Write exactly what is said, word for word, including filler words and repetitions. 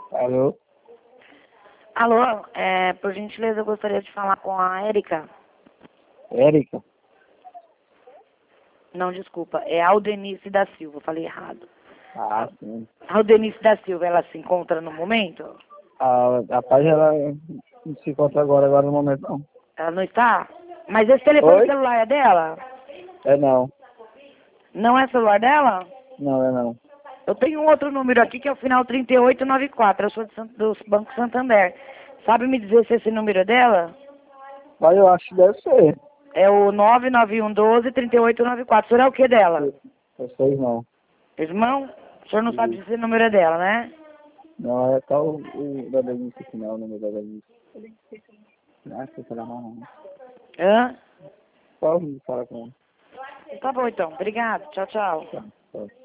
Alô? Alô, é, por gentileza eu gostaria de falar com a Érica. Érica? Não, desculpa, é Aldenice da Silva, falei errado. Ah, sim. Aldenice da Silva, ela se encontra no momento? A, rapaz, ela não se encontra agora, agora no momento não. Ela não está? Mas esse telefone Oi? celular é dela? É não. Não é celular dela? Não, é não. Eu tenho um outro número aqui que é o final trinta e oito noventa e quatro, eu sou de, Sant- do Banco Santander. Sabe me dizer se esse número é dela? Mas eu acho que deve ser. É o nove nove um um doze, trinta e oito noventa e quatro. O senhor é o que dela? Eu sei não. Irmão? O senhor não sabe Isso. se esse número é dela, né? Não, é tal o da Denise aqui não, o número da Denise. Ah, você tá não. Hã? Qual o número que fala com ela? Tá bom então, obrigado. Tchau, tchau. Tá, tá.